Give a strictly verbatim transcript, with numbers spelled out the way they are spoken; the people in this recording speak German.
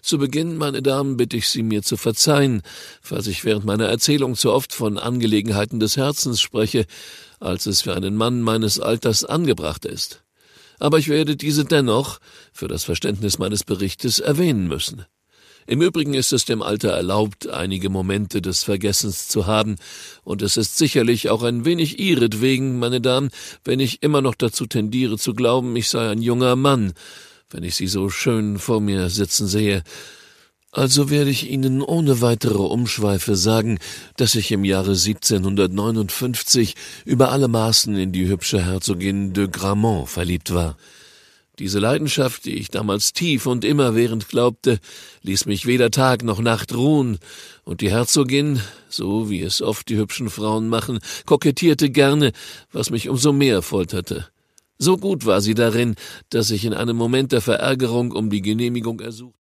Zu Beginn, meine Damen, bitte ich Sie mir zu verzeihen, falls ich während meiner Erzählung zu oft von Angelegenheiten des Herzens spreche, als es für einen Mann meines Alters angebracht ist. Aber ich werde diese dennoch, für das Verständnis meines Berichtes, erwähnen müssen. Im Übrigen ist es dem Alter erlaubt, einige Momente des Vergessens zu haben, und es ist sicherlich auch ein wenig ihretwegen, meine Damen, wenn ich immer noch dazu tendiere zu glauben, ich sei ein junger Mann, wenn ich Sie so schön vor mir sitzen sehe. Also werde ich Ihnen ohne weitere Umschweife sagen, dass ich im Jahre siebzehnhundertneunundfünfzig über alle Maßen in die hübsche Herzogin de Gramont verliebt war. Diese Leidenschaft, die ich damals tief und immerwährend glaubte, ließ mich weder Tag noch Nacht ruhen, und die Herzogin, so wie es oft die hübschen Frauen machen, kokettierte gerne, was mich umso mehr folterte. So gut war sie darin, dass ich in einem Moment der Verärgerung um die Genehmigung ersuchte,